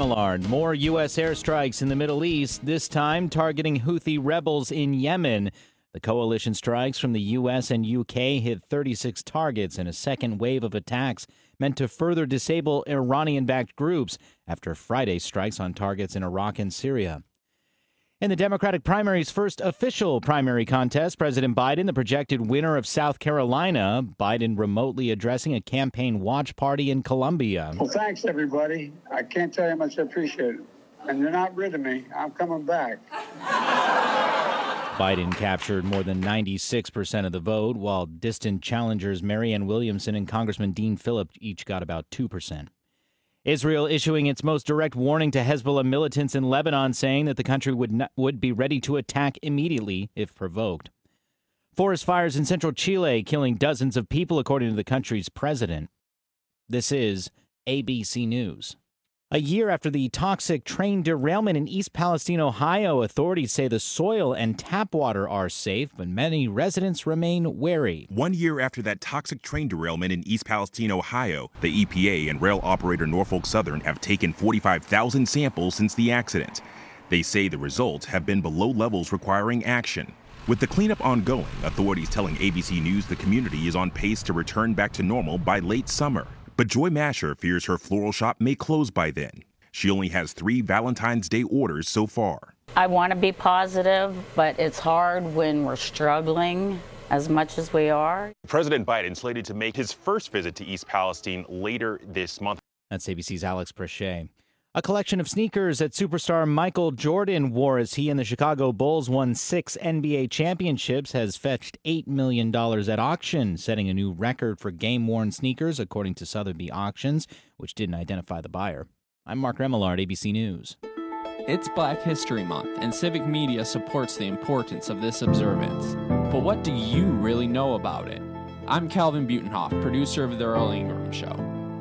Remillard. More U.S. airstrikes in the Middle East, this time targeting Houthi rebels in Yemen. The coalition strikes from the U.S. and U.K. hit 36 targets in a second wave of attacks meant to further disable Iranian-backed groups after Friday's strikes on targets in Iraq and Syria. In the Democratic primary's first official primary contest, President Biden, the projected winner of South Carolina, Biden remotely addressing a campaign watch party in Columbia. Well, thanks, everybody. I can't tell you how much I appreciate it. And you're not rid of me. I'm coming back. Biden captured more than 96% of the vote, while distant challengers Marianne Williamson and Congressman Dean Phillip each got about 2%. Israel issuing its most direct warning to Hezbollah militants in Lebanon, saying that the country would be ready to attack immediately if provoked. Forest fires in central Chile killing dozens of people, according to the country's president. This is ABC News. A year after the toxic train derailment in East Palestine, Ohio, authorities say the soil and tap water are safe, but many residents remain wary. 1 year after that toxic train derailment in East Palestine, Ohio, the EPA and rail operator Norfolk Southern have taken 45,000 samples since the accident. They say the results have been below levels requiring action. With the cleanup ongoing, authorities telling ABC News the community is on pace to return back to normal by late summer. But Joy Masher fears her floral shop may close by then. She only has 3 Valentine's Day orders so far. I want to be positive, but it's hard when we're struggling as much as we are. President Biden slated to make his first visit to East Palestine later this month. That's ABC's Alex Brachet. A collection of sneakers that superstar Michael Jordan wore as he and the Chicago Bulls won 6 NBA championships has fetched $8 million at auction, setting a new record for game-worn sneakers, according to Sotheby's Auctions, which didn't identify the buyer. I'm Mark Remillard, ABC News. It's Black History Month, and Civic Media supports the importance of this observance. But what do you really know about it? I'm Calvin Butenhoff, producer of The Earl Ingram Show.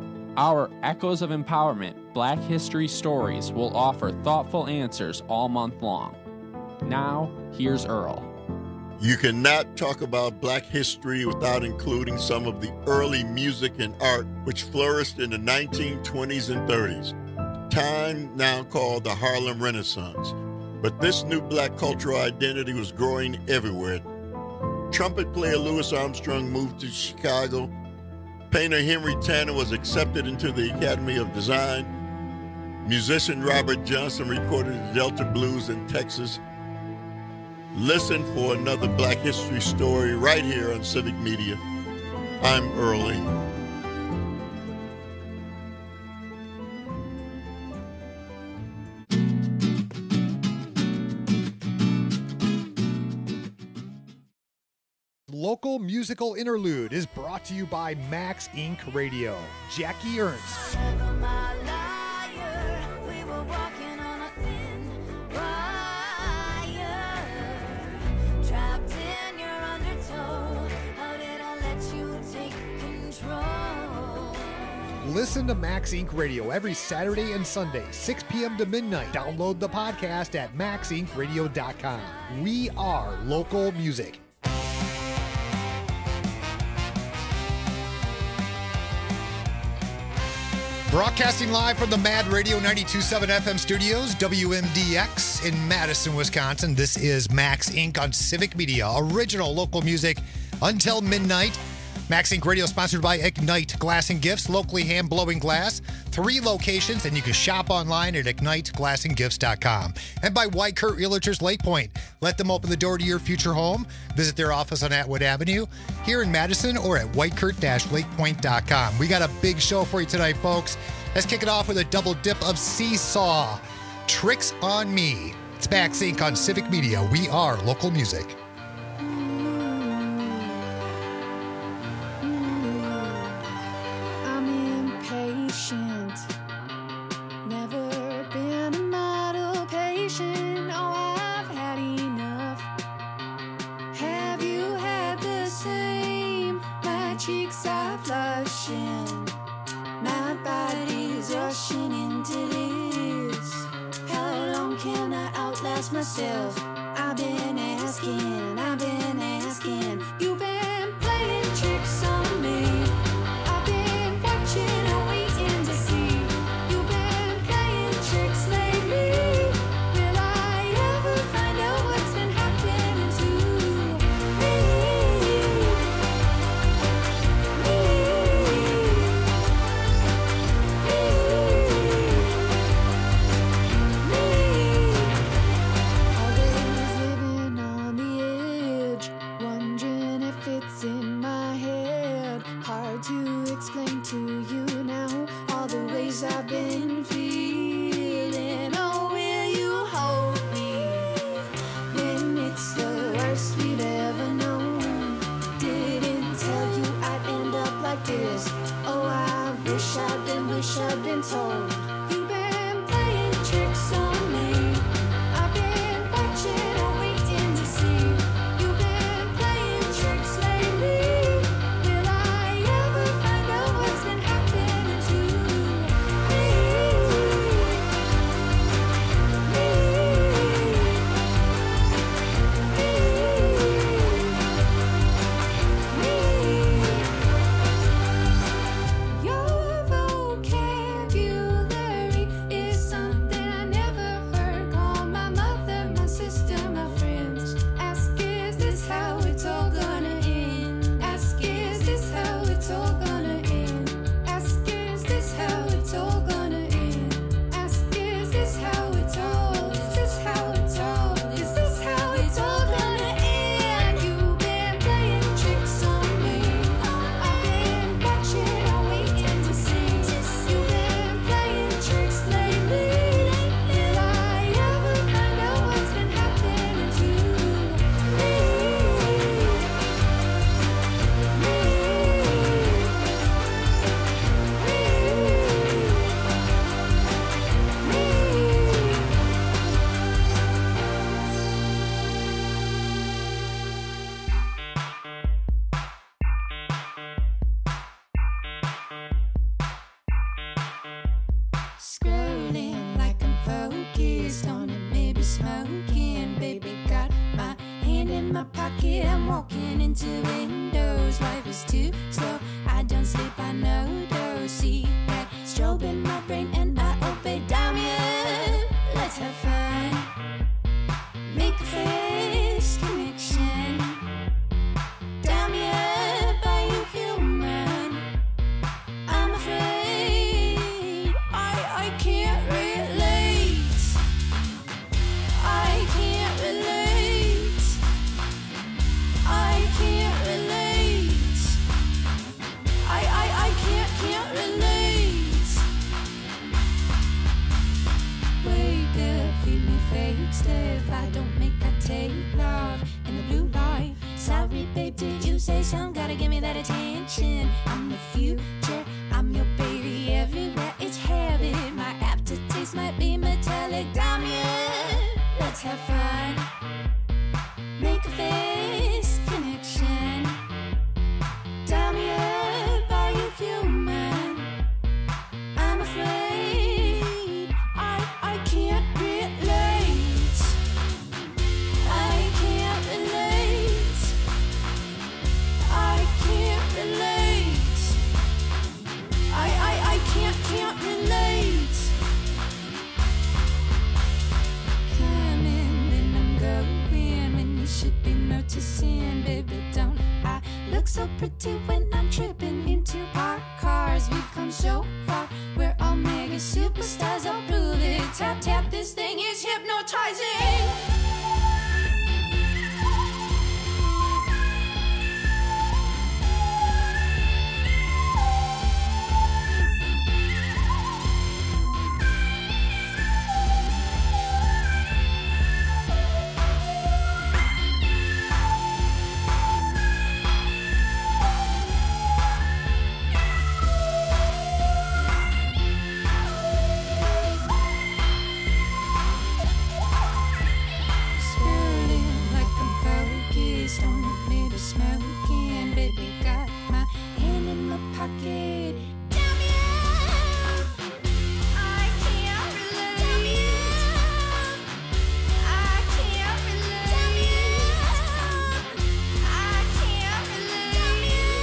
Our Echoes of Empowerment Black History Stories will offer thoughtful answers all month long. Now, here's Earl. You cannot talk about Black history without including some of the early music and art which flourished in the 1920s and 30s, time now called the Harlem Renaissance. But this new Black cultural identity was growing everywhere. Trumpet player Louis Armstrong moved to Chicago. Painter Henry Tanner was accepted into the Academy of Design. Musician Robert Johnson recorded the Delta Blues in Texas. Listen for another Black history story right here on Civic Media. I'm Earl Ingram. Local musical interlude is brought to you by Max Inc. Radio. Jackie Ernst. Listen to Max Inc. Radio every Saturday and Sunday, 6 p.m. to midnight. Download the podcast at maxincradio.com. We are local music. Broadcasting live from the Mad Radio 92.7 FM studios, WMDX in Madison, Wisconsin. This is Max Inc. on Civic Media, original local music until midnight. Max Inc. Radio sponsored by Ignite Glass and Gifts, locally hand-blowing glass. 3 locations, and you can shop online at igniteglassandgifts.com. And by White Kurt Realtors Lake Point. Let them open the door to your future home. Visit their office on Atwood Avenue here in Madison or at whitekurt-lakepoint.com. We got a big show for you tonight, folks. Let's kick it off with a double dip of Seesaw. Tricks on Me. It's Max Inc. on Civic Media. We are local music. Myself, I've been asking, you've been playing tricks on me. I've been watching and waiting to see. You've been playing tricks. smoking. Baby got my hand in my pocket. I'm walking into windows. Life is too slow. I don't sleep, I know. Don't see that strobe in my brain, and I obey. Damn you, let's have fun. Make a face connection. Damn you, are you human? I'm afraid I can't relate. I can't relate. I can't relate. I can't relate. Wake up, feed me fake stuff. I don't make, I take love in the blue light. Sorry, babe, did you say something? Gotta give me that attention. I'm the future, I'm your baby everywhere. It's habit, my aftertaste might be metallic. Damn you, let's have fun. Make a face connection. Damn you, are you human? I'm afraid I can't relate. I can't relate. I can't relate. I can't relate. Coming, then I'm going. When you should be noticing, baby, don't I look so pretty when I'm tripping into parked cars? We've come so far. We're all mega superstars. I'll prove it. Tap, tap, this thing is hypnotizing. Swirling like I'm focused, don't admit to smoking. Baby got my hand in my pocket. Damn you, I can't relate. Damn you, I can't relate. Damn you, I can't relate. Damn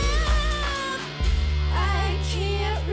you, I can't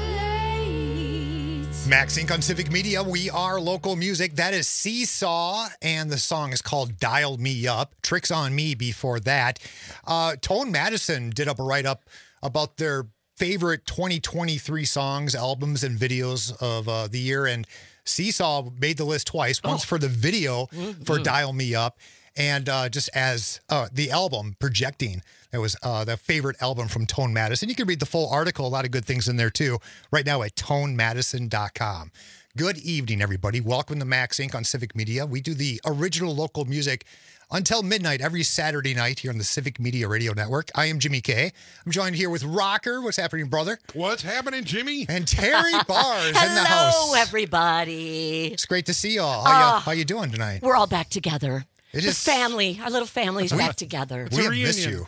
relate. Max Inc. on Civic Media. We are local music. That is Seesaw, and the song is called Dial Me Up. Tricks on Me before that. Tone Madison did up a write-up about their favorite 2023 songs, albums, and videos of the year, and Seesaw made the list twice, once for the video for Dial Me Up, and just as the album, Projecting. That was the favorite album from Tone Madison. You can read the full article, a lot of good things in there too, right now at tonemadison.com. Good evening, everybody. Welcome to Max Inc. on Civic Media. We do the original local music until midnight every Saturday night here on the Civic Media Radio Network. I am Jimmy K. I'm joined here with Rocker. What's happening, brother? What's happening, Jimmy? And Terry Bars in the house. Hello, everybody. It's great to see y'all. How you doing tonight? We're all back together. It The is- family, our little family's back together. We have missed you.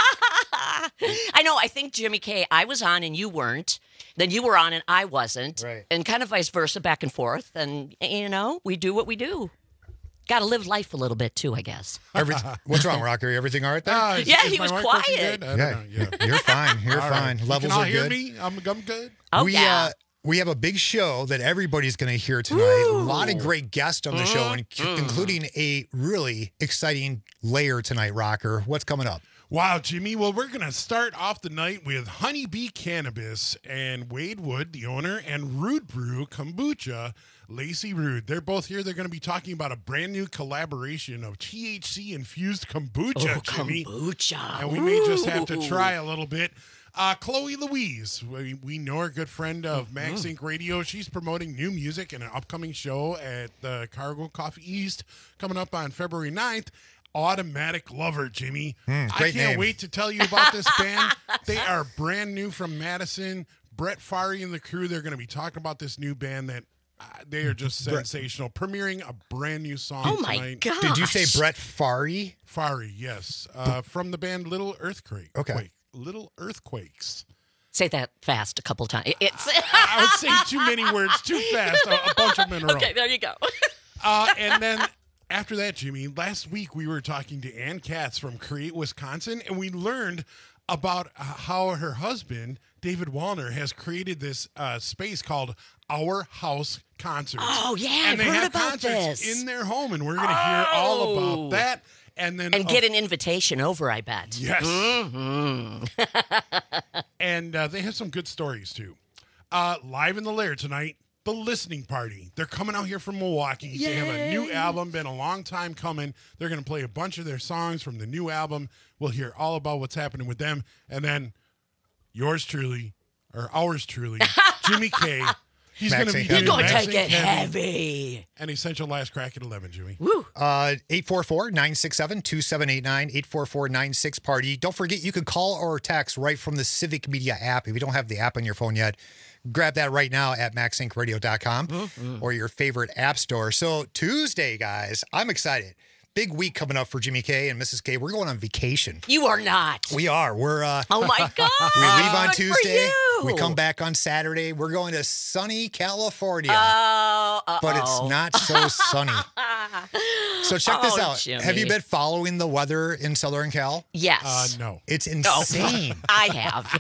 I know. I think, Jimmy K, I was on and you weren't. Then you were on and I wasn't. Right. And kind of vice versa, back and forth. And, you know, we do what we do. Got to live life a little bit, too, I guess. What's wrong, Rocker? Everything all right there? Yeah, he my was mic quiet. working good? I don't know. Yeah. You're fine. You're All fine. right. Levels you can all are hear good. me? I'm good. Oh, yeah. We have a big show that everybody's going to hear tonight. A lot of great guests on the show, including a really exciting layer tonight, Rocker. What's coming up? Wow, Jimmy. Well, we're going to start off the night with Honeybee Cannabis and Wade Wood, the owner, and Rude Brew Kombucha, Lacey Rude. They're both here. They're going to be talking about a brand new collaboration of THC-infused kombucha, Jimmy. Kombucha. And we may just have to try a little bit. Chloe Louise, we know her, good friend of Max Inc. Radio. She's promoting new music in an upcoming show at the Cargo Coffee East coming up on February 9th. Automatic Lover, Jimmy. I great can't name. wait to tell you about this band. They are brand new from Madison. Brett Fari and the crew, they're going to be talking about this new band that they are just sensational. Premiering a brand new song Oh, my tonight. God. Did you say Brett Fari? Fari, yes. From the band Little Earthquake. Okay. Little Earthquakes. Say that fast a couple times. It's I would say too many words too fast. A bunch of them in a row. Okay, there you go. And then After that, Jimmy, last week we were talking to Ann Katz from Create Wisconsin, and we learned about how her husband, David Wallner, has created this space called Our House Concerts. Oh, yeah, and they I've heard have about concerts this. in their home, and we're going to hear all about that. And then get an invitation over, I bet. Yes. Mm-hmm. And they have some good stories, too. Live in the Lair tonight, The Listening Party. They're coming out here from Milwaukee. Yay. They have a new album, been a long time coming. They're going to play a bunch of their songs from the new album. We'll hear all about what's happening with them. And then ours truly, Jimmy K. He's going to be You're doing going to Max take it Inc. heavy. And Essential Last Crack at 11, Jimmy. Woo. 844-967-2789, 844-96-PARTY. Don't forget, you can call or text right from the Civic Media app. If you don't have the app on your phone yet, grab that right now at maxincradio.com or your favorite app store. So Tuesday, guys, I'm excited. Big week coming up for Jimmy K and Mrs. K. We're going on vacation. You are not. We are. We're oh my God. We leave on Good for Tuesday. you. We come back on Saturday. We're going to sunny California. But it's not so sunny. So check this out. Jimmy. Have you been following the weather in Southern Cal? Yes. No. It's insane. I have.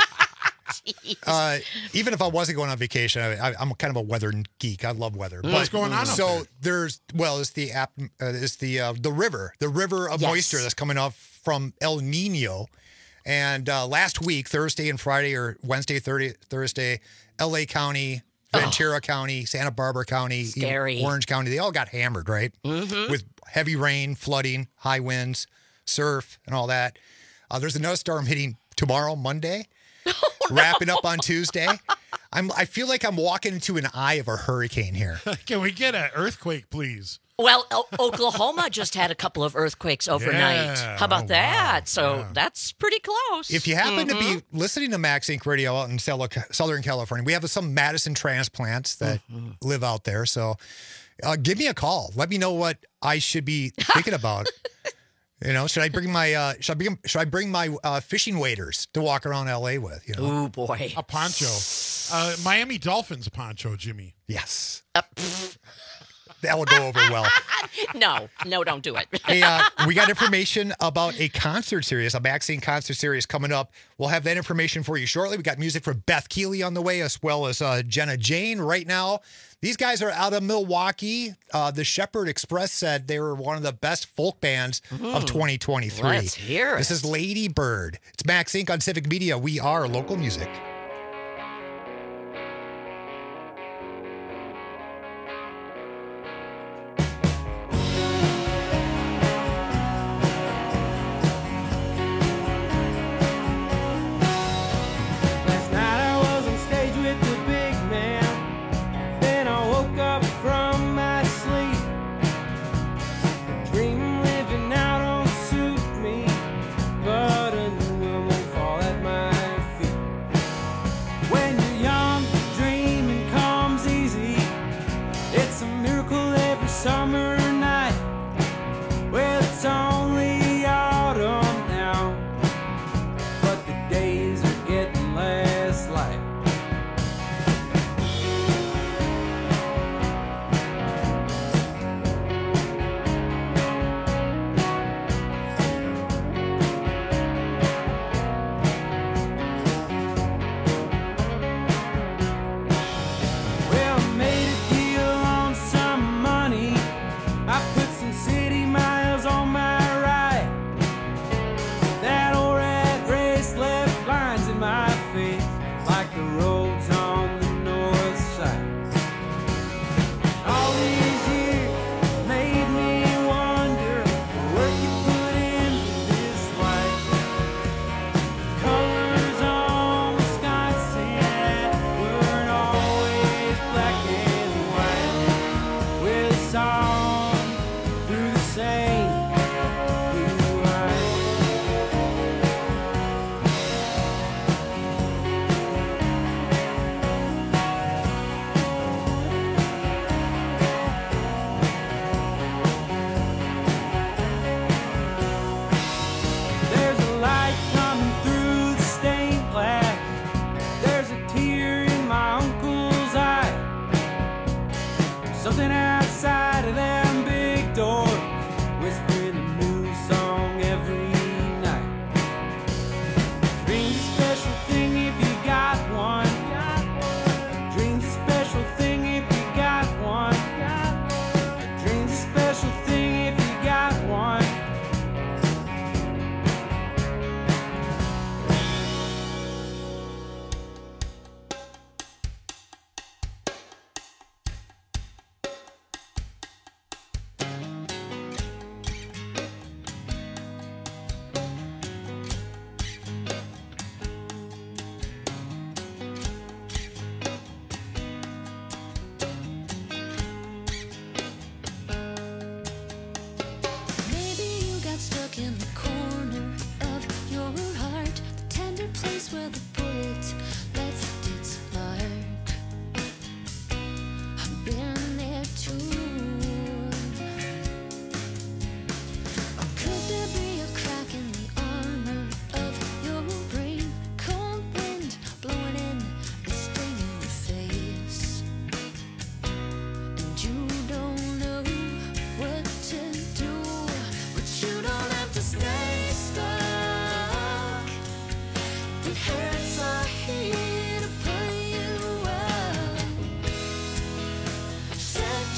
Even if I wasn't going on vacation, I'm kind of a weather geek. I love weather. What's going on up So it's the app, it's the river of moisture that's coming off from El Nino. And last week, Thursday and Friday, or Wednesday, Thursday, LA County, Ventura County, Santa Barbara County, Scary. Orange County, they all got hammered, right? Mm-hmm. With heavy rain, flooding, high winds, surf, and all that. There's another storm hitting tomorrow, Monday. Wrapping up on Tuesday. I feel like I'm walking into an eye of a hurricane here. Can we get an earthquake, please? Well, Oklahoma just had a couple of earthquakes overnight. Yeah. How about that? Wow. So Yeah. that's pretty close. If you happen to be listening to Max Inc. Radio out in Southern California, we have some Madison transplants that live out there. So give me a call. Let me know what I should be thinking about. You know, should I bring my fishing waders to walk around LA with? You know, oh boy, a poncho, Miami Dolphins poncho, Jimmy. Yes, that will go over well. No, don't do it. Hey, we got information about a concert series, a Max Inc. concert series coming up. We'll have that information for you shortly. We got music from Beth Keeley on the way, as well as Jenna Jane right now. These guys are out of Milwaukee. The Shepherd Express said they were one of the best folk bands of 2023. Let's hear it. This is Lady Bird. It's Max Inc. on Civic Media. We are local music. Something outside of them big doors.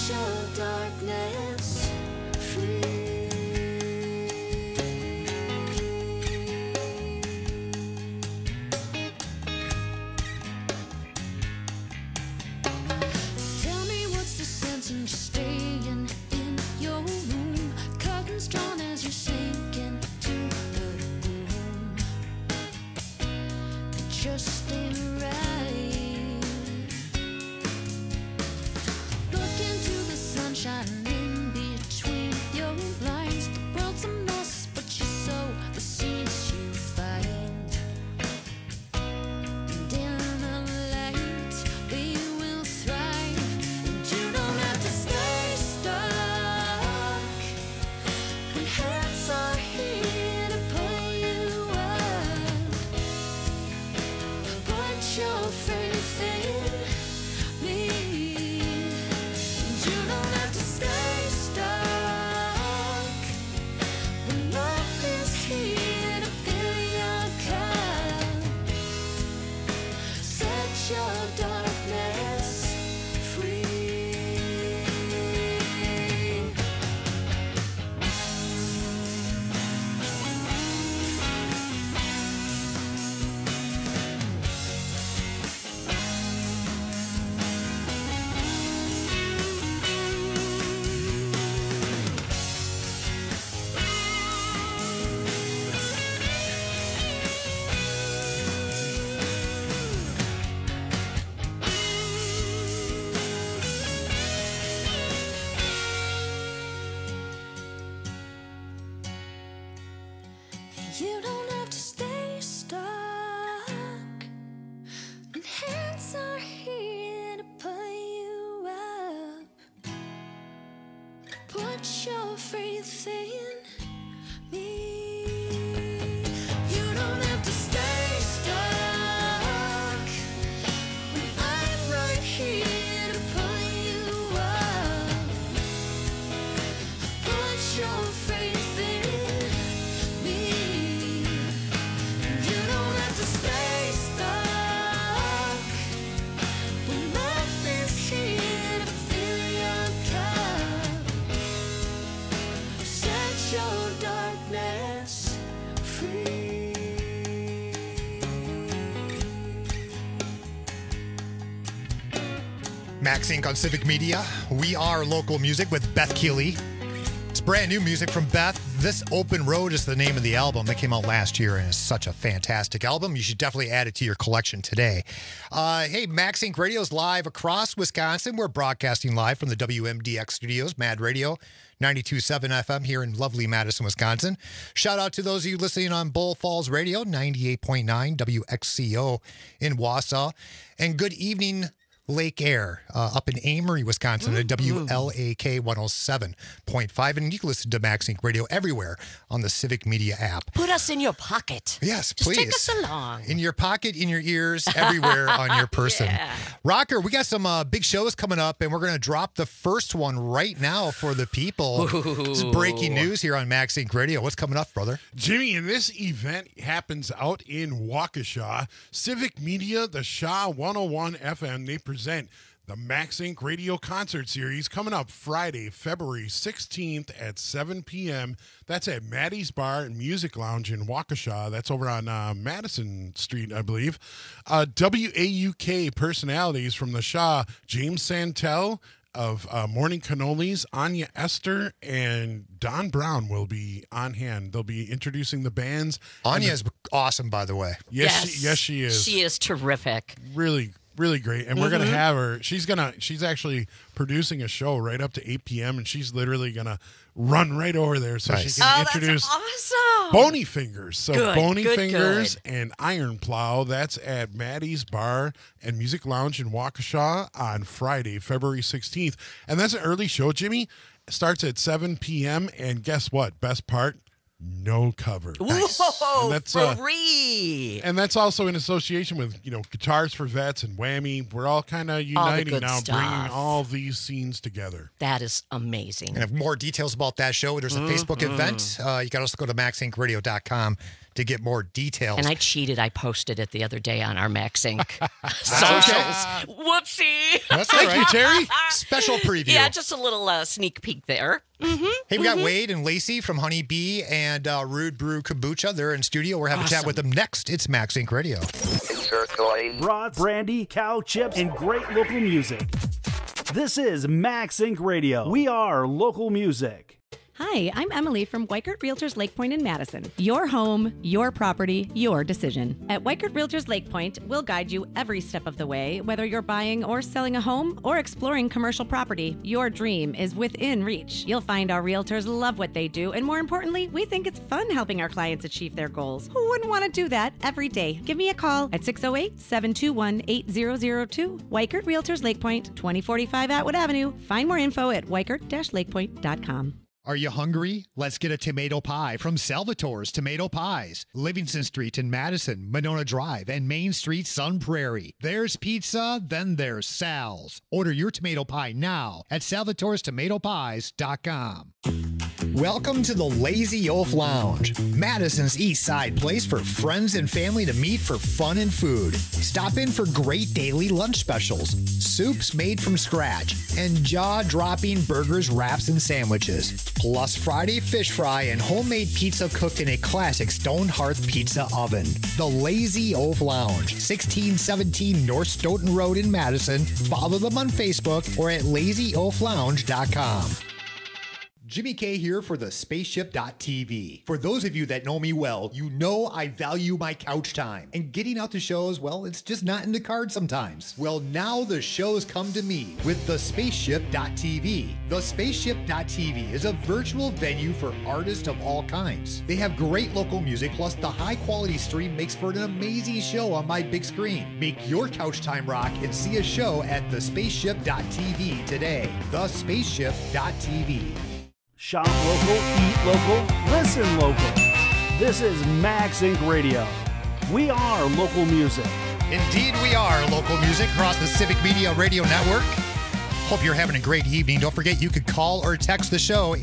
your darkness free. Tell me what's the sense in just staying in your room, curtains drawn as you sink into the room. It just ain't right. Look into the sunshine in between your blinds. The world's a mess, but you sow the seeds you find. And in the light, we will thrive. And you don't have to stay stuck when hands are here to pull you up. Put your faith in me. And you don't have to stay stuck when love is here to fill your cup. Set your darkness free. You don't have to stay stuck when hands are here to pull you up. Put your faith in me. You don't have to stay stuck when I'm right here to pull you up. Put your faith in me. You don't have to stay stuck when love is here to fill your cup. Set your darkness free. Max Inc. on Civic Media. We are local music with Beth Keeley. It's brand new music from Beth. This Open Road is the name of the album that came out last year, and it's such a fantastic album. You should definitely add it to your collection today. Hey, Max Inc. Radio is live across Wisconsin. We're broadcasting live from the WMDX studios, Mad Radio, 92.7 FM here in lovely Madison, Wisconsin. Shout out to those of you listening on Bull Falls Radio, 98.9 WXCO in Wausau. And good evening, Lake Air, up in Amory, Wisconsin, at WLAK 107.5. And you can listen to Max Inc. Radio everywhere on the Civic Media app. Put us in your pocket. Yes, Just please. take us along. In your pocket, in your ears, everywhere on your person. Yeah. Rocker, we got some big shows coming up, and we're going to drop the first one right now for the people. It's breaking news here on Max Inc. Radio. What's coming up, brother? Jimmy, and this event happens out in Waukesha. Civic Media, the Shaw 101 FM, they present the Max Inc. Radio Concert Series coming up Friday, February 16th at 7 p.m. That's at Maddie's Bar and Music Lounge in Waukesha. That's over on Madison Street, I believe. WAUK personalities from the Shaw, James Santel of Morning Cannolis, Anya Esther, and Don Brown will be on hand. They'll be introducing the bands. Anya's awesome, by the way. Yes, she is. She is terrific. Really great. And we're going to have her. She's actually producing a show right up to 8 p.m. and she's literally going to run right over there so she can introduce that's awesome. Bony Fingers. So Good, Bony good, Fingers good. and Iron Plow. That's at Maddie's Bar and Music Lounge in Waukesha on Friday, February 16th. And that's an early show, Jimmy. It starts at 7 p.m. And guess what? Best part? No cover. Whoa, and that's, free. And that's also in association with, Guitars for Vets and Whammy. We're all kind of uniting now, bringing all these scenes together. That is amazing. And if more details about that show, there's a Facebook event. You can also go to maxincradio.com to get more details. And I cheated. I posted it the other day on our Max Inc. socials. Whoopsie. That's all right. Thank you, Terry. Special preview. Yeah, just a little sneak peek there. Hey, we got Wade and Lacey from Honey Bee and Rude Brew Kombucha. They're in studio. We're having a chat with them next. It's Max Inc. Radio. Brats, brandy, cow chips, and great local music. This is Max Inc. Radio. We are local music. Hi, I'm Emily from Weichert Realtors Lake Point in Madison. Your home, your property, your decision. At Weichert Realtors Lake Point, we'll guide you every step of the way. Whether you're buying or selling a home or exploring commercial property, your dream is within reach. You'll find our realtors love what they do, and more importantly, we think it's fun helping our clients achieve their goals. Who wouldn't want to do that every day? Give me a call at 608-721-8002. Weichert Realtors Lake Point, 2045 Atwood Avenue. Find more info at weichert-lakepoint.com. Are you hungry? Let's get a tomato pie from Salvatore's Tomato Pies. Livingston Street in Madison, Monona Drive, and Main Street, Sun Prairie. There's pizza, then there's Sal's. Order your tomato pie now at salvatorestomatopies.com. Welcome to the Lazy Oaf Lounge, Madison's East Side place for friends and family to meet for fun and food. Stop in for great daily lunch specials, soups made from scratch, and jaw-dropping burgers, wraps, and sandwiches. Plus Friday fish fry and homemade pizza cooked in a classic stone hearth pizza oven. The Lazy Oaf Lounge, 1617 North Stoughton Road in Madison. Follow them on Facebook or at lazyoaflounge.com. Jimmy K here for the Spaceship.tv. For those of you that know me well, you know I value my couch time. And getting out to shows, well, it's just not in the cards sometimes. Well, now the shows come to me with the Spaceship.tv. The Spaceship.tv is a virtual venue for artists of all kinds. They have great local music, plus the high quality stream makes for an amazing show on my big screen. Make your couch time rock and see a show at the Spaceship.tv today. The Spaceship.tv. Shop local, eat local, listen local. This is Max Inc. Radio. We are local music. Indeed, we are local music across the Civic Media Radio Network. Hope you're having a great evening. Don't forget you could call or text the show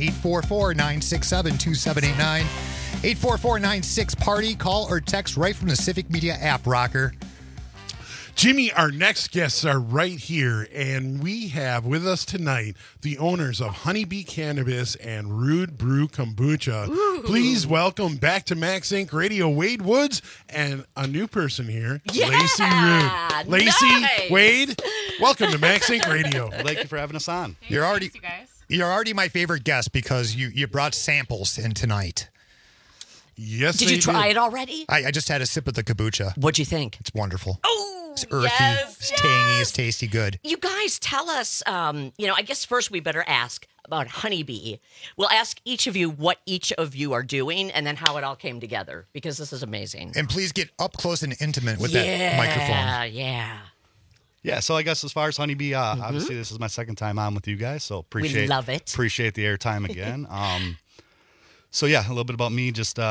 844-967-2789. 844-96-PARTY. Call or text right from the Civic Media app, rocker. Jimmy, our next guests are right here, and we have with us tonight the owners of Honey Bee Cannabis and Rude Brew Kombucha. Ooh. Please welcome back to Max Inc. Radio, Wade Woods, and a new person here, Lacey Rude. Lacey, nice. Wade, welcome to Max Inc. Radio. Thank you for having us on. You're already my favorite guest because you brought samples in tonight. Yes, Did you try it already? I just had a sip of the kombucha. What'd you think? It's wonderful. Oh, it's earthy, it's tangy, it's tasty, good. You guys tell us, I guess first we better ask about Honey Bee. We'll ask each of you what each of you are doing and then how it all came together, because this is amazing. And please get up close and intimate with that microphone. Yeah, so I guess as far as Honey Bee, obviously this is my second time on with you guys, so we love it. Appreciate the airtime again. So yeah, a little bit about me, just,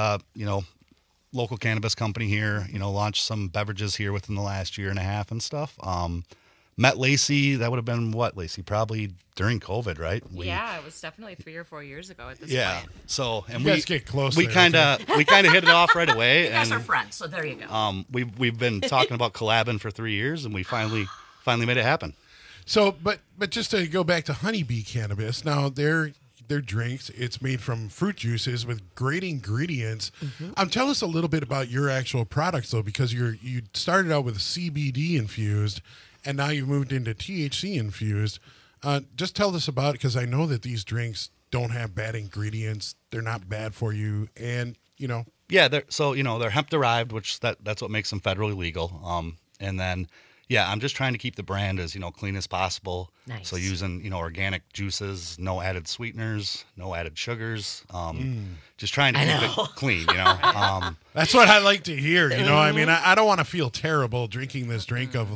local cannabis company here, launched some beverages here within the last year and a half and stuff. Met Lacey, that would have been what, Lacey? Probably during COVID, right? It was definitely 3 or 4 years ago at this point. So, and you guys get close. We kind of hit it off right away. You guys are friends, so there you go. We've been talking about collabing for 3 years, and we finally made it happen. So, but just to go back to Honey Bee Cannabis, now their drinks, it's made from fruit juices with great ingredients. Tell us a little bit about your actual products, though, because you started out with CBD infused, and now you've moved into THC infused. Just tell us about it, because I know that these drinks don't have bad ingredients. They're not bad for you, and Yeah, they're hemp derived, which that's what makes them federally legal. And then. Yeah, I'm just trying to keep the brand as, clean as possible. Nice. So using, organic juices, no added sweeteners, no added sugars. Just trying to keep it clean, That's what I like to hear, I mean, I don't want to feel terrible drinking this drink of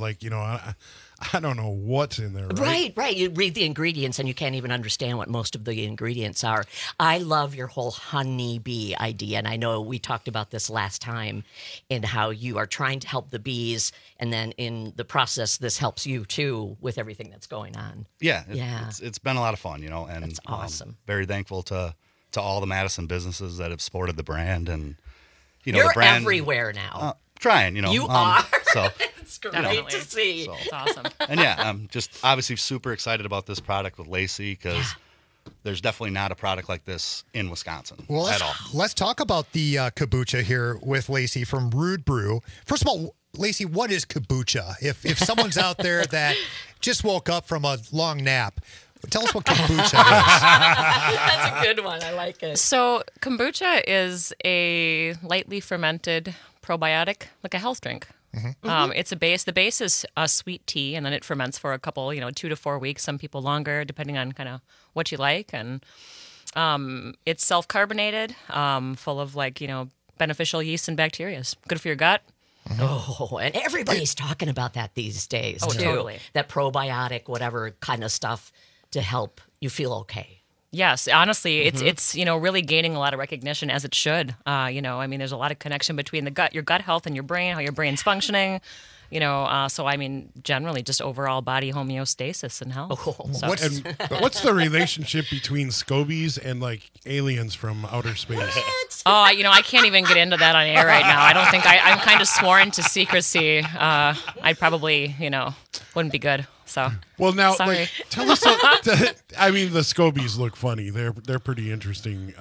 I don't know what's in there, right? Right. You read the ingredients and you can't even understand what most of the ingredients are. I love your whole Honey Bee idea, and I know we talked about this last time and how you are trying to help the bees, and then in the process, this helps you too with everything that's going on. Yeah. It's been a lot of fun, and it's awesome. Very thankful to all the Madison businesses that have supported the brand, and the brand. Everywhere now. Trying, You are. So It's great to see. So. It's awesome. And yeah, I'm just obviously super excited about this product with Lacey because there's definitely not a product like this in Wisconsin at all. Let's talk about the kombucha here with Lacey from Rude Brew. First of all, Lacey, what is kombucha? If someone's out there that just woke up from a long nap, tell us what kombucha is. That's a good one. I like it. So kombucha is a lightly fermented probiotic, like a health drink. It's a base. The base is a sweet tea, and then it ferments for a couple, 2 to 4 weeks. Some people longer, depending on kind of what you like. And it's self-carbonated, full of beneficial yeast and bacteria. It's good for your gut. Oh, and everybody's talking about that these days. Oh, too. totally. That probiotic, whatever kind of stuff to help you feel okay. Yes, honestly, it's really gaining a lot of recognition, as it should. There's a lot of connection between your gut health and your brain, how your brain's functioning. Generally just overall body homeostasis and health. So. What's the relationship between scobies and aliens from outer space? I can't even get into that on air right now. I don't think I'm kind of sworn to secrecy. I probably, wouldn't be good. So well, now sorry. Tell us. The scobies look funny. They're pretty interesting.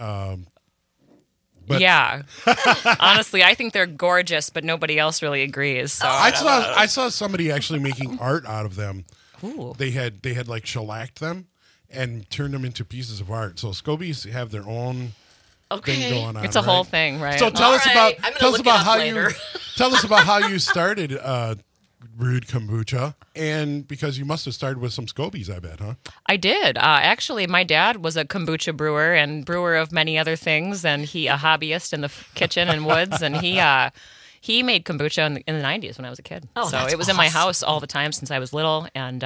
Yeah, honestly, I think they're gorgeous, but nobody else really agrees. So I saw somebody actually making art out of them. Ooh. They had shellacked them and turned them into pieces of art. So scobies have their own thing going on. It's a whole thing, right? So tell us about how you started Rude Kombucha, and because you must have started with some scobies, I bet, huh? I did. Actually, my dad was a kombucha brewer and brewer of many other things, and a hobbyist in the kitchen and woods, and he made kombucha in the 90s when I was a kid. Oh, so it was in my house all the time since I was little, and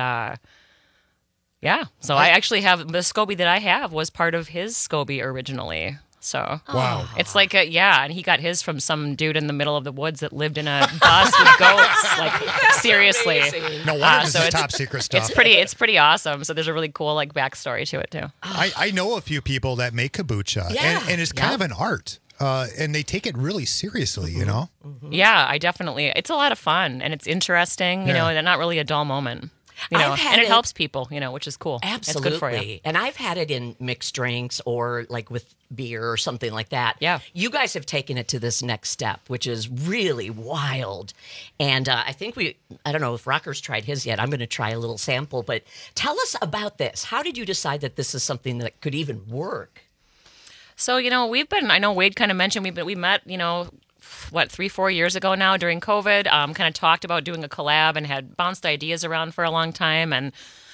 so I actually have the SCOBY that I have was part of his SCOBY originally. So wow, it's and he got his from some dude in the middle of the woods that lived in a bus with goats. Seriously, no wonder this is top secret stuff. It's pretty awesome. So there's a really cool backstory to it too. I know a few people that make kombucha, and it's kind of an art. And they take it really seriously, Yeah, I definitely. It's a lot of fun and it's interesting. And not really a dull moment. And it helps people, which is cool. Absolutely. It's good for you. And I've had it in mixed drinks or with beer or something like that. Yeah. You guys have taken it to this next step, which is really wild. And I think I don't know if Rocker's tried his yet. I'm going to try a little sample, but tell us about this. How did you decide that this is something that could even work? So, I know Wade kind of mentioned, we met, 3-4 years ago now during COVID, kind of talked about doing a collab and had bounced ideas around for a long time. And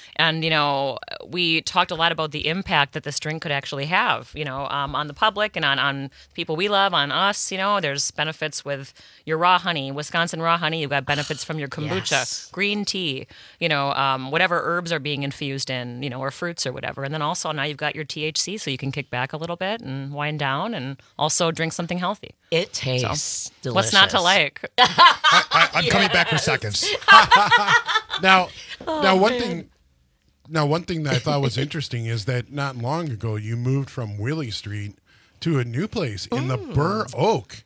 we talked a lot about the impact that this drink could actually have, on the public and on people we love, on us. There's benefits with your raw honey, Wisconsin raw honey. You've got benefits from your kombucha, green tea, whatever herbs are being infused in, or fruits or whatever. And then also now you've got your THC, so you can kick back a little bit and wind down and also drink something healthy. It tastes delicious. What's not to like? I'm coming back for seconds. Now, one thing that I thought was interesting is that not long ago you moved from Willie Street to a new place in the Burr Oak.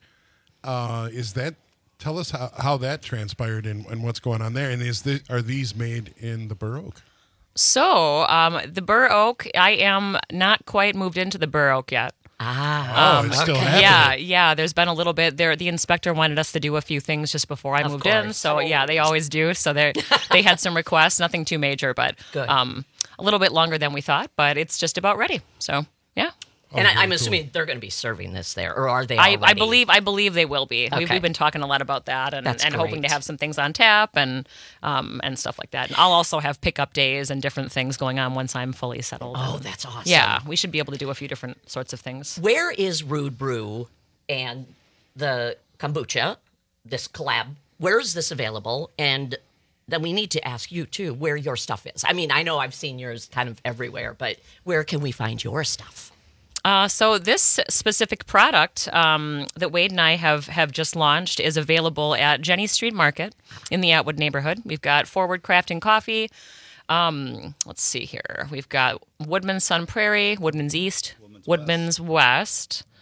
Tell us how that transpired and what's going on there? And are these made in the Burr Oak? So the Burr Oak, I am not quite moved into the Burr Oak yet. It's still happening. Yeah. There's been a little bit there. The inspector wanted us to do a few things just before I moved in. So they always do. So they had some requests, nothing too major, but a little bit longer than we thought. But it's just about ready. So yeah. And I'm assuming they're going to be serving this there, or are they already? I believe they will be. Okay. We've been talking a lot about that, and hoping to have some things on tap and stuff like that. And I'll also have pickup days and different things going on once I'm fully settled. Oh, that's awesome! Yeah, we should be able to do a few different sorts of things. Where is Rude Brew and the kombucha, this collab? Where is this available? And then we need to ask you too where your stuff is. I mean, I know I've seen yours kind of everywhere, but where can we find your stuff? So this specific product that Wade and I have just launched is available at Jenny Street Market in the Atwood neighborhood. We've got Forward Crafting Coffee. Let's see here. We've got Woodman's Sun Prairie, Woodman's East, Woodman's West.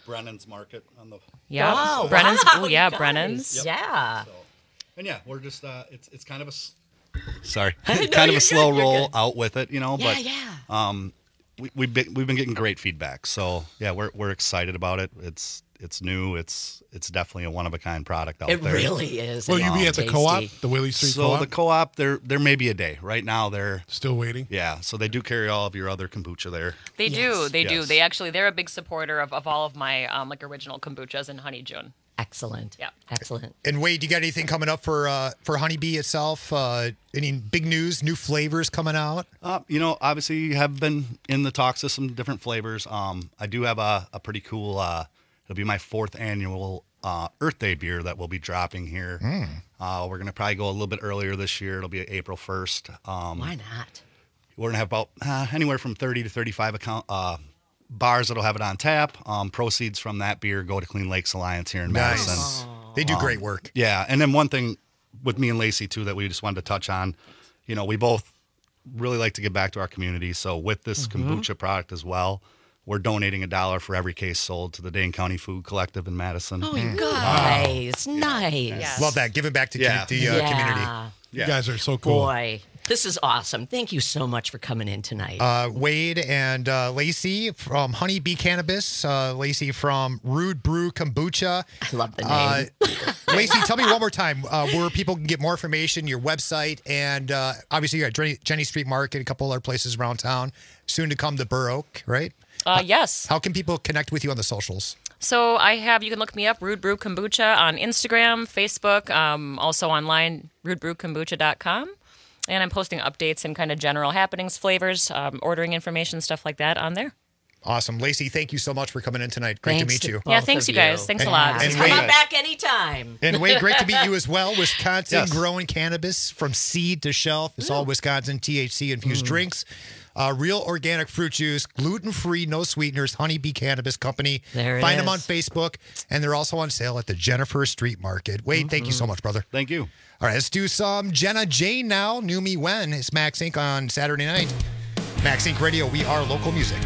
Brennan's Market on the. Yeah. Oh, Brennan's. wow, Oh, yeah, you guys. Brennan's. Yep. Yeah. So, and yeah, we're just it's kind of a sorry, No, kind of you're a slow good, you're roll good. out with it, Yeah, but yeah. we've been getting great feedback. So yeah, we're excited about it. It's new. It's definitely a one of a kind product out It there. really is. Will you be at the co-op, Tasty. the Willie Street So Co-op? the co-op, there may be a day. Right now, they're still waiting. Yeah, so they do carry all of your other kombucha there. They do. They do. Yes. They're a big supporter of all of my original kombuchas and Honey June. Excellent. Yeah. Excellent. And Wade, you got anything coming up for Honeybee itself? Any big news, new flavors coming out? Obviously you have been in the talks of some different flavors. I do have a pretty cool, it'll be my 4th annual Earth Day beer that we'll be dropping here. We're going to probably go a little bit earlier this year. It'll be April 1st. Why not? We're going to have about anywhere from 30 to 35 bars that'll have it on tap. Proceeds from that beer go to Clean Lakes Alliance here in Nice. Madison. They do great work. Yeah, and then one thing with me and Lacey too that we just wanted to touch on, we both really like to give back to our community. So with this kombucha product as well, we're donating $1 for every case sold to the Dane County Food Collective in Madison. Oh, you guys, nice. Yes. Love that. Giving back to the community. You guys are so cool. Boy, this is awesome. Thank you so much for coming in tonight. Wade and Lacey from Honey Bee Cannabis. Lacey from Rude Brew Kombucha. I love the name. Lacey, tell me one more time where people can get more information, your website, and obviously you're at Jenny Street Market, a couple other places around town. Soon to come to Burr Oak, right? Yes. How can people connect with you on the socials? So you can look me up, Rude Brew Kombucha, on Instagram, Facebook, also online, rudebrewkombucha.com. And I'm posting updates and kind of general happenings, flavors, ordering information, stuff like that on there. Awesome. Lacey, thank you so much for coming in tonight. Great Thanks to meet you. Yeah, thanks, you guys. Thanks a lot. And Come Wade, on back anytime. and Wade, great to meet you as well. Wisconsin Yes. growing cannabis from seed to shelf. It's all Wisconsin THC infused drinks. Real organic fruit juice, gluten-free, no sweeteners, Honey Bee Cannabis Company. There it Find them is. on Facebook, and they're also on sale at the Jennifer Street Market. Wade, thank you so much, brother. Thank you. All right, let's do some Jenna Jane now. Knew Me When. It's Max Inc. on Saturday night. Max Inc. Radio, we are local music.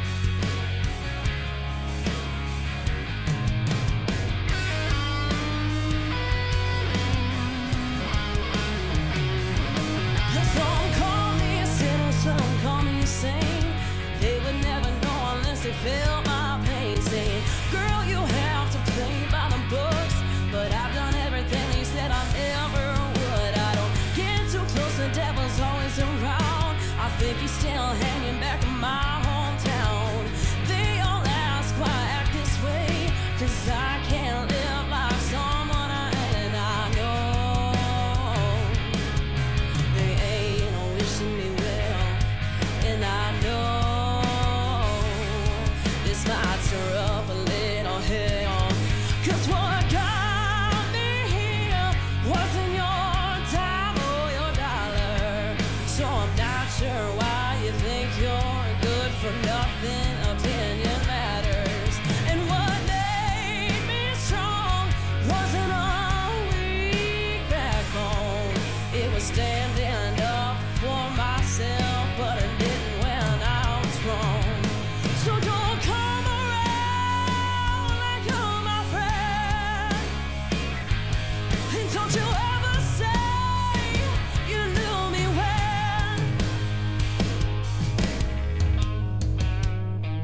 Some call me a sinner, some call me a saint. They would never know unless they felt my pain. Saying, girl, you have to play by the books. But I've done everything they said I never would. I don't get too close, the devil's always around. I think he's still hanging back in my hometown. They all ask why I act this way, 'cause I can't live like someone and I know. They ain't wishing me well, and I know this might stir up a little hell. 'Cause what got me here wasn't your time or your dollar. So I'm not sure why you think you're good for nothing. Opinion matters. And what made me strong wasn't a weak backbone. It was standing up for myself, but I didn't when I was wrong. So don't come around like you're my friend. And don't you ever say you knew me when.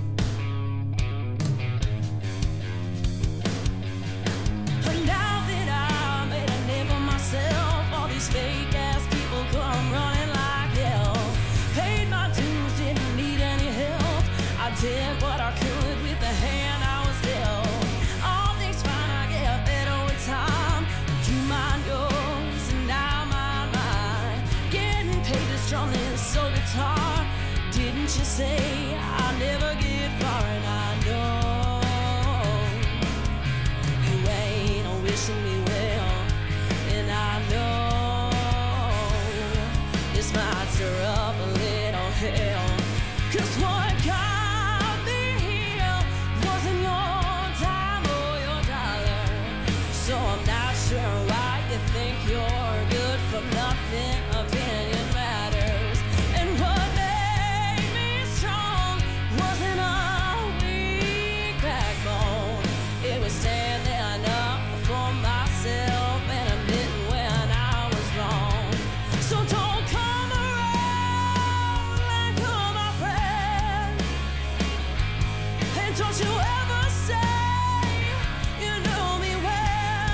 you ever say you knew me well?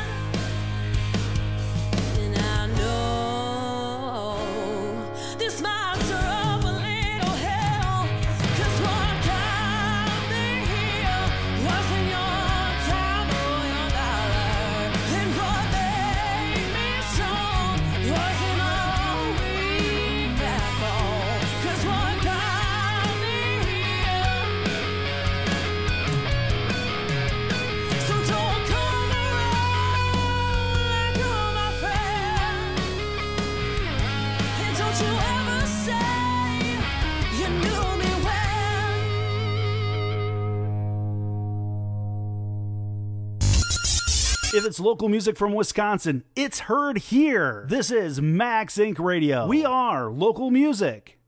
And I know this might stir up a little hell, 'cause what got me here wasn't your time or your dollar, and what made me strong wasn't a weak backbone, 'cause what got me here. So don't come around like you're my friend, and don't you ever say you knew me well. If it's local music from Wisconsin, it's heard here. This is Max Inc. Radio. We are local music.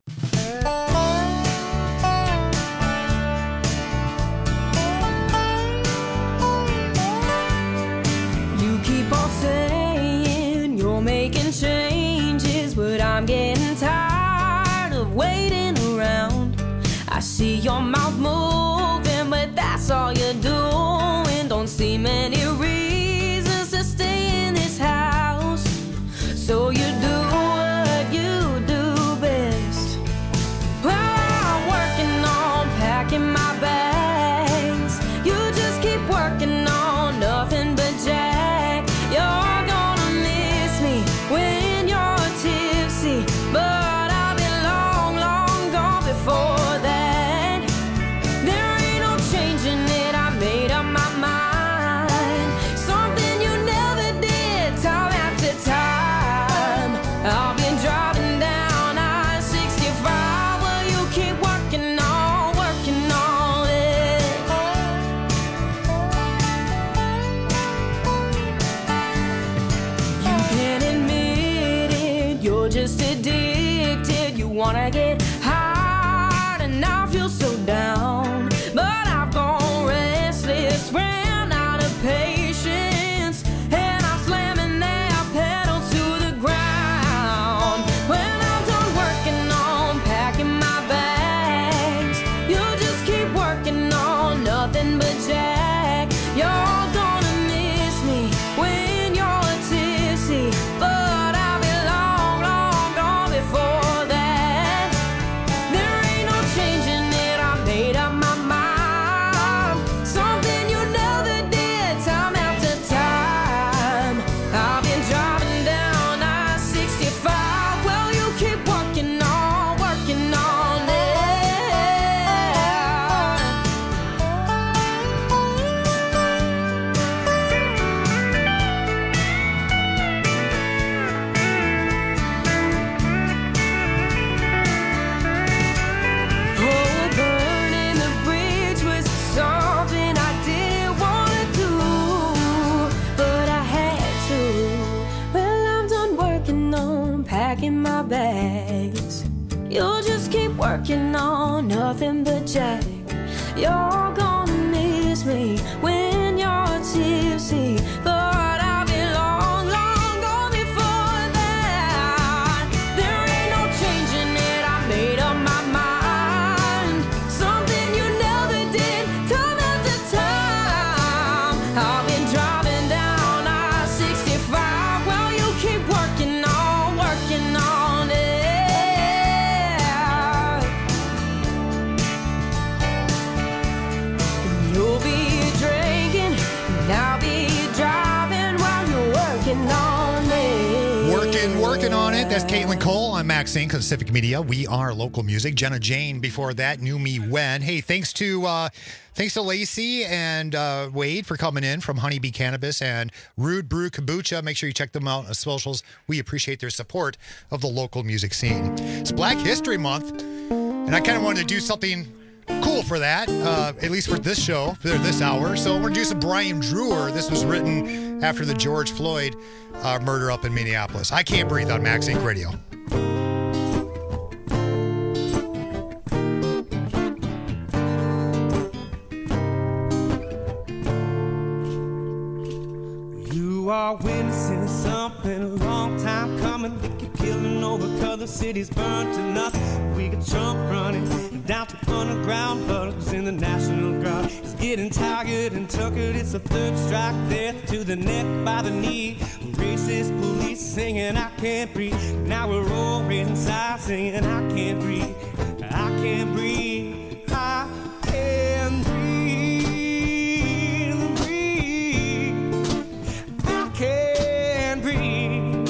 You keep on saying you're making changes, but I'm getting tired of waiting around. I see your mouth moving, but that's all you're doing. Don't see many reasons to stay in this house, so you do what you do best. Well, I'm working on packing my bags. You just keep working on nothing but jack. You're gonna miss me when you're tipsy, but I'll be long, long gone before that. There ain't no changing it, I made up my mind. Something you never did, time after time. I've been driving down I-65, well, you keep working on it. You can't admit it, you're just addicted. You wanna get high, and I feel so down. But I've gone restless, ran out of patience, and I'm slamming that pedal to the ground. When I'm done working on packing my bags, you just keep working on nothing but jack. You're gonna miss me when you're tipsy, but I'll be long, long gone before that. There ain't no changing it, I made up my mind. Something you never did, time after time. I've been driving down I-65, well, you keep working on it. Oh, burning the bridge was something I didn't want to do, but I had to. Well, I'm done working on packing my bags. You'll just keep working on nothing but jack. You're gonna miss me when you're tipsy, but I'll be long, long gone before that. There ain't no changing it, I made up my mind. Something you never did, time after time. I've been driving down I-65, well, you keep working on it. You'll be drinking, and I'll be driving while you're working on it. Working on it. That's Caitlin Cole on Max Inc. on Civic Media. We are local music. Jenna Jane before that, Knew Me When. Hey, thanks to Lacey and Wade for coming in from Honeybee Cannabis and Rude Brew Kombucha. Make sure you check them out on socials. We appreciate their support of the local music scene. It's Black History Month, and I kind of wanted to do something cool for that, at least for this show, for this hour. So we're going to do some Brian Drewer. This was written after the George Floyd murder up in Minneapolis. I Can't Breathe on Max Inc. Radio. You are witnessing something a long time coming. They keep killing over 'cause the city's burned to nothing. We got Trump running, and down to underground thugs in the National Guard. He's getting tired and tuckered. It's a third strike, death to the neck by the knee. Racist police singing, I can't breathe. Now we're all inside singing, I can't breathe. I can't breathe. I can't breathe. I can't breathe.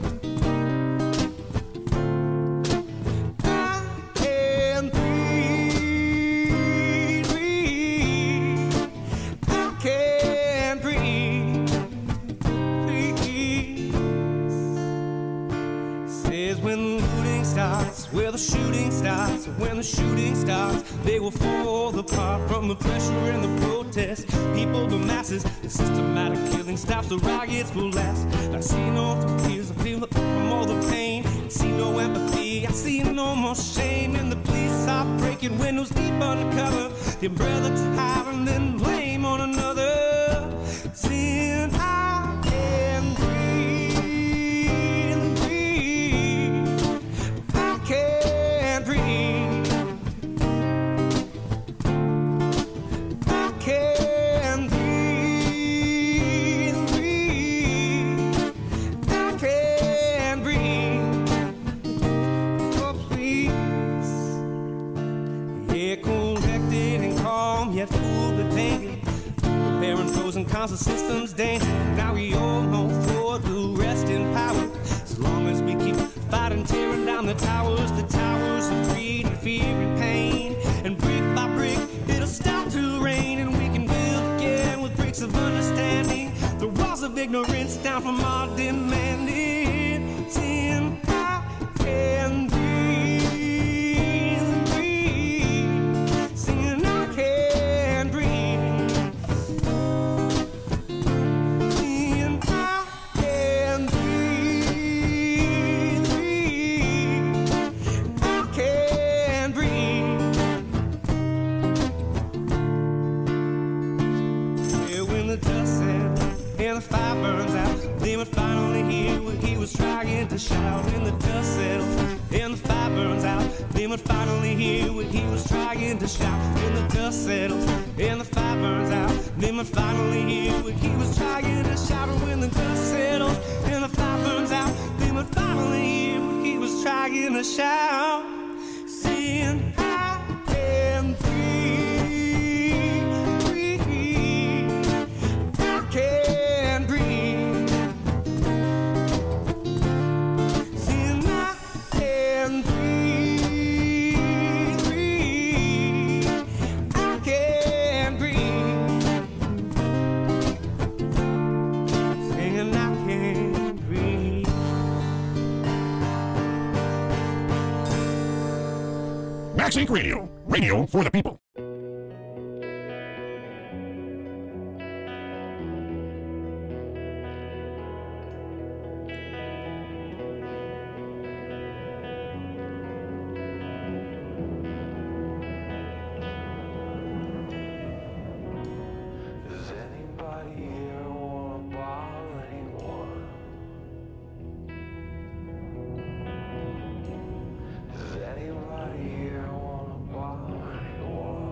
Where the shooting starts, when the shooting starts, they will fall apart from the pressure and the protest. People, the masses, the systematic killing stops, the riots will last. I see no tears, I feel from all the pain. I see no empathy, I see no more shame. And the police are breaking windows deep undercover. The umbrella to hide and then blame on another. Sin, I can breathe. Can't breathe. I can't breathe. I can't breathe. Oh, please. Yeah, collected and calm, yet fooled with anger. Preparing pros and cons of systems danger. Now we all know for the rest in power. As long as we keep fighting, tearing down the towers of greed and fear and pain. And brick by brick, it'll start to rain, and we can build again with bricks of understanding. The walls of ignorance down from our demanding sin. I can breathe, sin, I can breathe. Sin, I can breathe. Can't breathe. Yeah, when the dust settles and the fire burns out, then we finally hear what he was trying to shout. When the dust settles and the fire burns out, then we finally hear what he was trying to shout. When the dust settles and the fire burns out, then we finally hear what he was trying to shout. And when the dust settles and the fire burns out, then we finally hear what he was trying to shout. Sin, I can breathe. I can breathe. Sin, I can breathe. I can breathe. Singing, I can breathe. Max Inc. Radio. Radio for the people. Does anybody here want a bottle anymore? Does anybody here want a bottle anymore?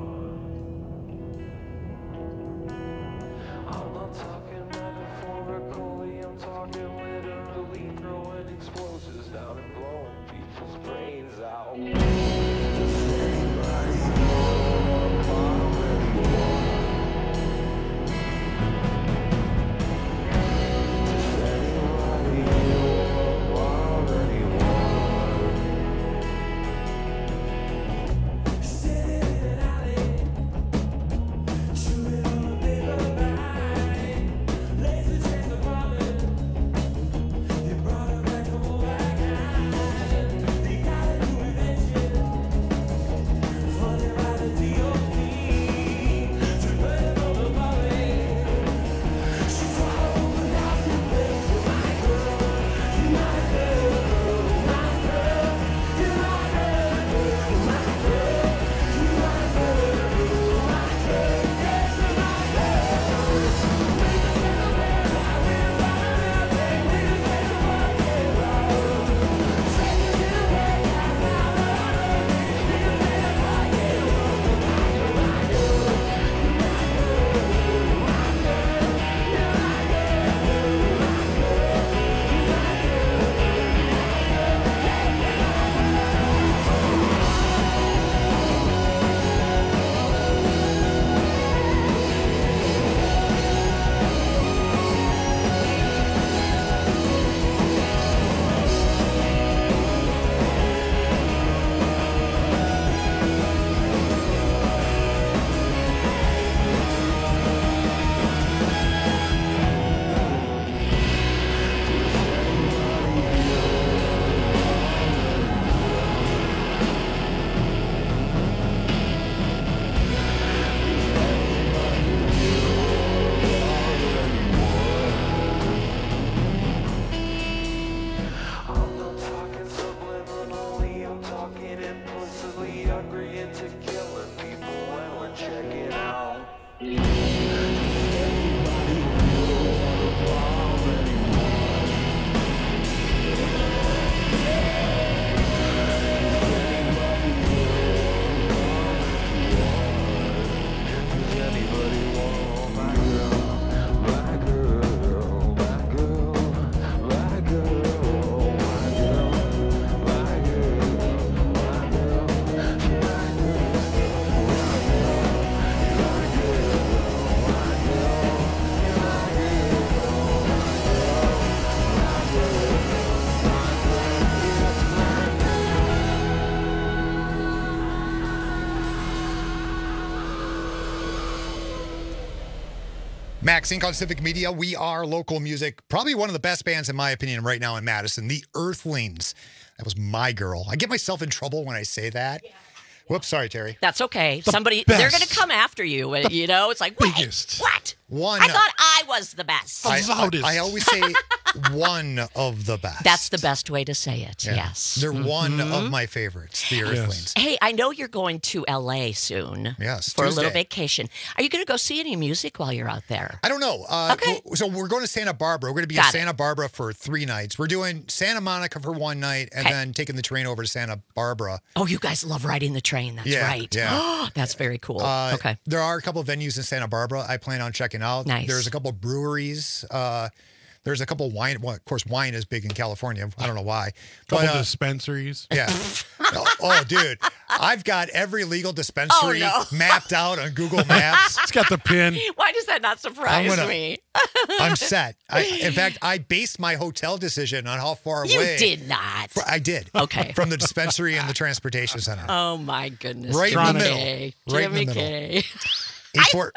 Max Inc. on Civic Media. We are local music. Probably one of the best bands, in my opinion, right now in Madison. The Earthlings. That was my girl. I get myself in trouble when I say that. Yeah. Whoops, sorry, Terry. That's okay. The Somebody, best. they're going to come after you. You know, it's like, wait, what? One. I thought I was the best. I always say one of the best. That's the best way to say it. Yeah. Yes. They're one of my favorites, the Earthlings. Hey, I know you're going to LA soon. Yes, For a Tuesday. little vacation. Are you going to go see any music while you're out there? I don't know. Okay. So we're going to Santa Barbara. We're going to be in Santa Barbara for 3 nights. We're doing Santa Monica for 1 night and then taking the train over to Santa Barbara. Oh, you guys love riding the train. That's right. Yeah. That's very cool. Okay. There are a couple of venues in Santa Barbara I plan on checking out. Nice. There's a couple of breweries. There's a couple of wine. Well, of course, wine is big in California. I don't know why. Couple dispensaries. Yeah. Oh, dude. I've got every legal dispensary mapped out on Google Maps. It's got the pin. Why does that not surprise me? I'm set. In fact, I based my hotel decision on how far away. You did not. I did. Okay. From the dispensary and the transportation center. Oh, my goodness. Right in the middle. K. Right in the Jimmy middle. K.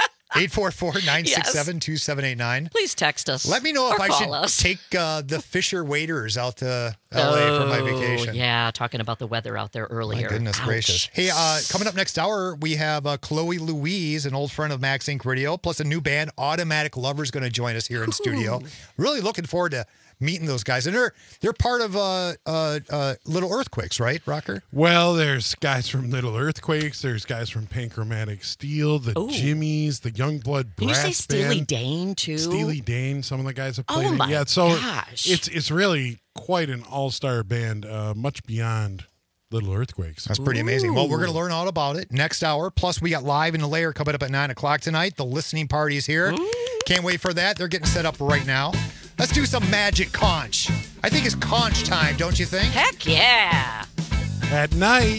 844-967-2789. Please text us. Let me know if or I call should us. take the Fisher Waiters out to LA for my vacation. Yeah, talking about the weather out there earlier. My goodness gracious. Hey, coming up next hour, we have Chloe Louise, an old friend of Max Inc. Radio, plus a new band, Automatic Lover's going to join us here in studio. Really looking forward to meeting those guys. And they're part of Little Earthquakes, right, Rocker? Well, there's guys from Little Earthquakes. There's guys from Panchromatic Steel, the Jimmies, the Youngblood Can you Brass say Steely Band. Dane, too? Steely Dane, some of the guys have played Oh, it. my Yeah, so gosh. it's really quite an all-star band, much beyond Little Earthquakes. That's pretty amazing. Well, we're going to learn all about it next hour. Plus, we got Live in the Lair coming up at 9 o'clock tonight. The listening party's here. Can't wait for that. They're getting set up right now. Let's do some Magic Conch. I think it's conch time, don't you think? Heck yeah. At night.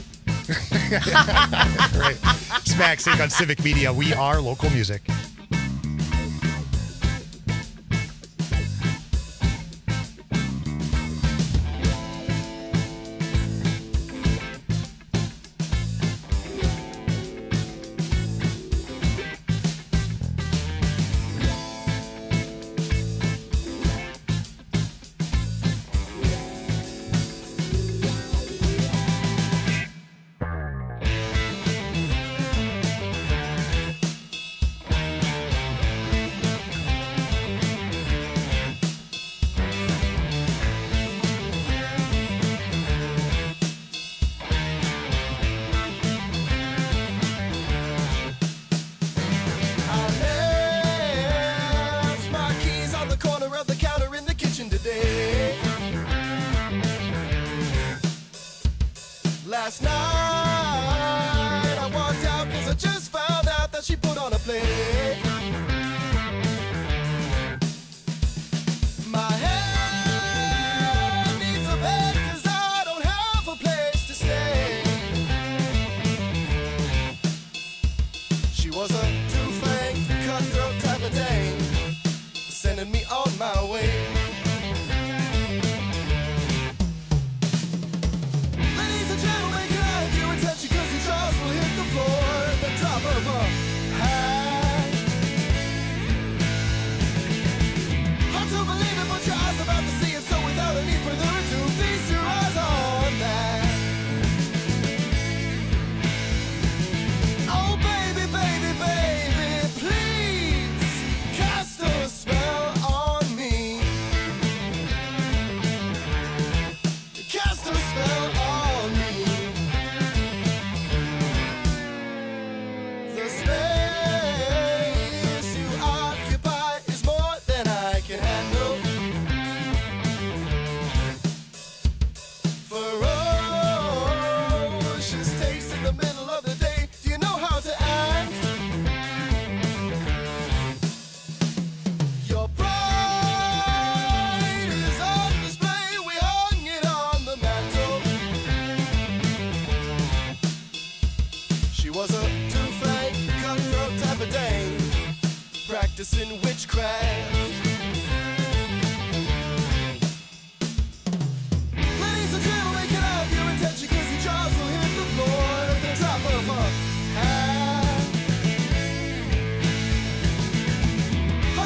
Right. Smack Sync on Civic Media. We are local music. Last night I walked out cause I just found out that she put on a play. My head needs a bed cause I don't have a place to stay. She was a two-fanged, cutthroat type of dame, sending me on my way. Practicing witchcraft. Ladies and gentlemen, can I have your attention? Cause the jaws will hit the floor at the drop of a hat.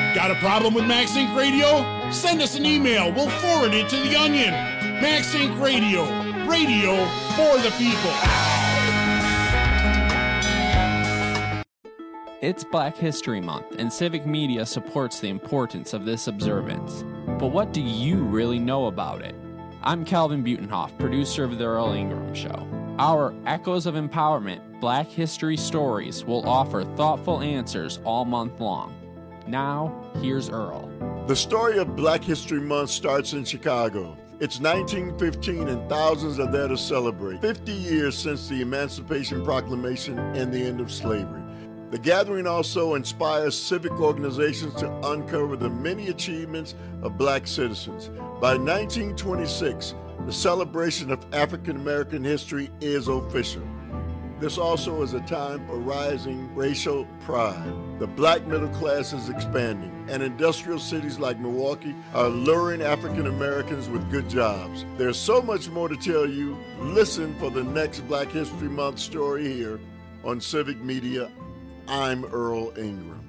Got a problem with Max Inc. Radio? Send us an email. We'll forward it to The Onion. Max Inc. Radio. Radio for the people. It's Black History Month, and Civic Media supports the importance of this observance. But what do you really know about it? I'm Calvin Butenhoff, producer of The Earl Ingram Show. Our Echoes of Empowerment Black History Stories will offer thoughtful answers all month long. Now, here's Earl. The story of Black History Month starts in Chicago. It's 1915 and thousands are there to celebrate 50 years since the Emancipation Proclamation and the end of slavery. The gathering also inspires civic organizations to uncover the many achievements of black citizens. By 1926, the celebration of African American history is official. This also is a time for rising racial pride. The black middle class is expanding, and industrial cities like Milwaukee are luring African Americans with good jobs. There's so much more to tell you. Listen for the next Black History Month story here on Civic Media. I'm Earl Ingram.